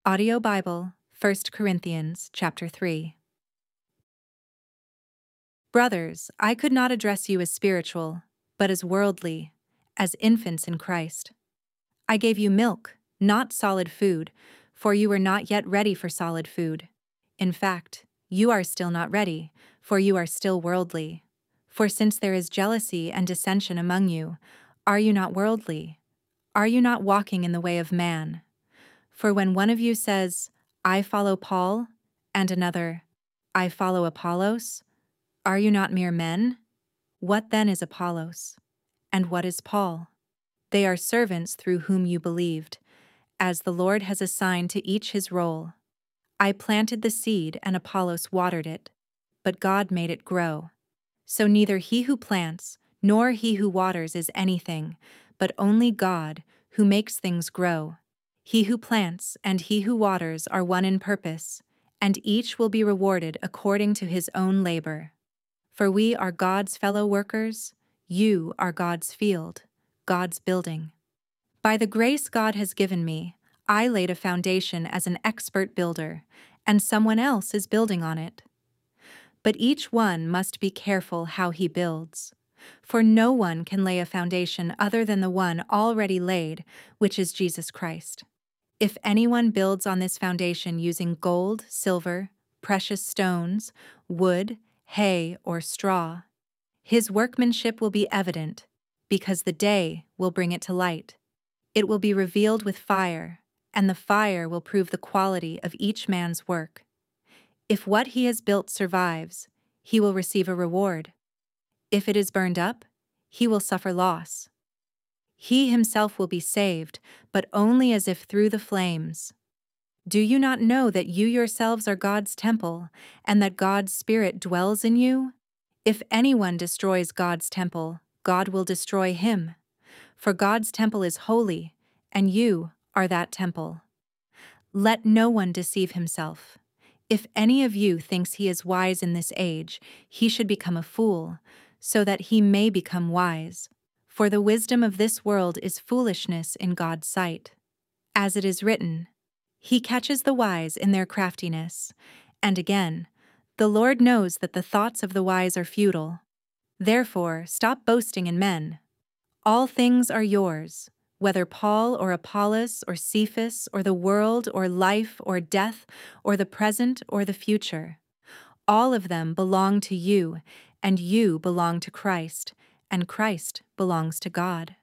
Audio Bible, 1 Corinthians chapter 3. Brothers, I could not address you as spiritual, but as worldly, as infants in Christ. I gave you milk, not solid food, for you were not yet ready for solid food. In fact, you are still not ready, for you are still worldly. For since there is jealousy and dissension among you, are you not worldly? Are you not walking in the way of man? For when one of you says, I follow Paul, and another, I follow Apollos, are you not mere men? What then is Apollos? And what is Paul? They are servants through whom you believed, as the Lord has assigned to each his role. I planted the seed and Apollos watered it, but God made it grow. So neither he who plants nor he who waters is anything, but only God, who makes things grow. He who plants and he who waters are one in purpose, and each will be rewarded according to his own labor. For we are God's fellow workers, you are God's field, God's building. By the grace God has given me, I laid a foundation as an expert builder, and someone else is building on it. But each one must be careful how he builds. For no one can lay a foundation other than the one already laid, which is Jesus Christ. If anyone builds on this foundation using gold, silver, precious stones, wood, hay, or straw, his workmanship will be evident, because the day will bring it to light. It will be revealed with fire, and the fire will prove the quality of each man's work. If what he has built survives, he will receive a reward. If it is burned up, he will suffer loss. He himself will be saved, but only as if through the flames. Do you not know that you yourselves are God's temple, and that God's Spirit dwells in you? If anyone destroys God's temple, God will destroy him. For God's temple is holy, and you are that temple. Let no one deceive himself. If any of you thinks he is wise in this age, he should become a fool, so that he may become wise. For the wisdom of this world is foolishness in God's sight. As it is written, He catches the wise in their craftiness. And again, the Lord knows that the thoughts of the wise are futile. Therefore, stop boasting in men. All things are yours, whether Paul or Apollos or Cephas or the world or life or death or the present or the future. All of them belong to you, and you belong to Christ, and Christ belongs to God.